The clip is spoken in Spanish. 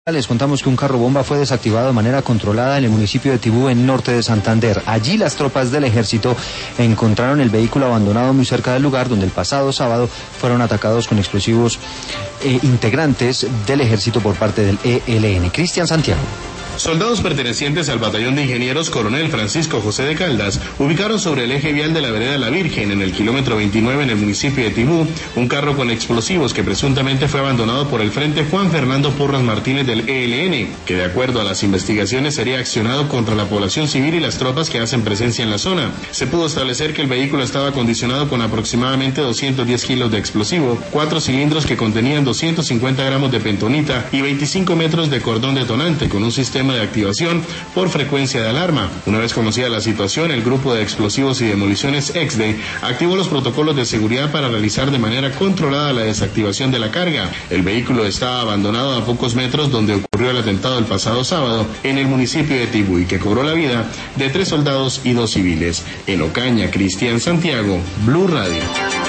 Les contamos que un carro bomba fue desactivado de manera controlada en el municipio de Tibú, en norte de Santander. Allí las tropas del ejército encontraron el vehículo abandonado muy cerca del lugar donde el pasado sábado fueron atacados con explosivos integrantes del ejército por parte del ELN. Cristian Santiago. Soldados pertenecientes al batallón de ingenieros Coronel Francisco José de Caldas ubicaron sobre el eje vial de la vereda La Virgen en el kilómetro 29 en el municipio de Tibú un carro con explosivos que presuntamente fue abandonado por el frente Juan Fernando Porras Martínez del ELN, que de acuerdo a las investigaciones sería accionado contra la población civil y las tropas que hacen presencia en la zona. Se pudo establecer que el vehículo estaba acondicionado con aproximadamente 210 kilos de explosivo, 4 cilindros que contenían 250 gramos de pentonita y 25 metros de cordón detonante con un sistema de activación por frecuencia de alarma. Una vez conocida la situación, el grupo de explosivos y demoliciones EXDE activó los protocolos de seguridad para realizar de manera controlada la desactivación de la carga. El vehículo estaba abandonado a pocos metros donde ocurrió el atentado el pasado sábado en el municipio de Tibú y que cobró la vida de 3 soldados y 2 civiles. En Ocaña, Cristian Santiago, Blue Radio.